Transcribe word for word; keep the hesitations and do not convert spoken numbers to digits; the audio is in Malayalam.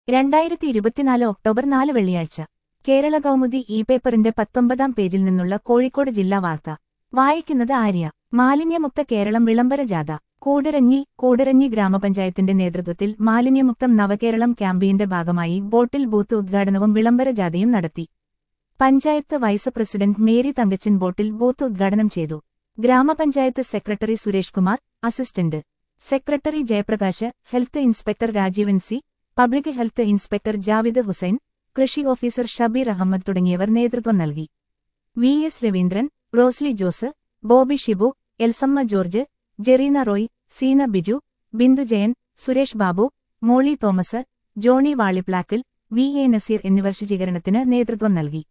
രണ്ടായിരത്തി ഇരുപത്തിനാല് ഒക്ടോബർ നാല് വെള്ളിയാഴ്ച കേരള കൗമുദി ഇ പേപ്പറിന്റെ പത്തൊമ്പതാം പേജിൽ നിന്നുള്ള കോഴിക്കോട് ജില്ലാ വാർത്ത വായിക്കുന്നത് ആര്യ. മാലിന്യമുക്ത കേരളം വിളംബര ജാഥ കൂടരഞ്ഞി കൂടരഞ്ഞി ഗ്രാമപഞ്ചായത്തിന്റെ നേതൃത്വത്തിൽ മാലിന്യമുക്തം നവകേരളം ക്യാമ്പയിന്റെ ഭാഗമായി ബോട്ടിൽ ബൂത്ത് ഉദ്ഘാടനവും വിളംബര ജാഥയും നടത്തി. Panchayat vice president Mary Thankachan bottle booth ഉദ്ഘാടനം ചെയ്തു. ഗ്രാമപഞ്ചായത്ത് secretary Suresh Kumar, assistant secretary Jayaprakash, health inspector Rajeevan C, public health inspector Javid Hussain, കൃഷി ഓഫീസർ ഷബീർ അഹമ്മദ് തുടങ്ങിയവർ നേതൃത്വം നൽകി. V S Raveendran, Rosly Jose, Bobby Shibu, Elsamma George, Jerina Roy, Seena Biju, Bindu Jayan, Suresh Babu, Molly Thomas, Johny Valiplackal, V A Nazeer എന്നിവർ ശുചീകരണത്തിന് നേതൃത്വം നൽകി.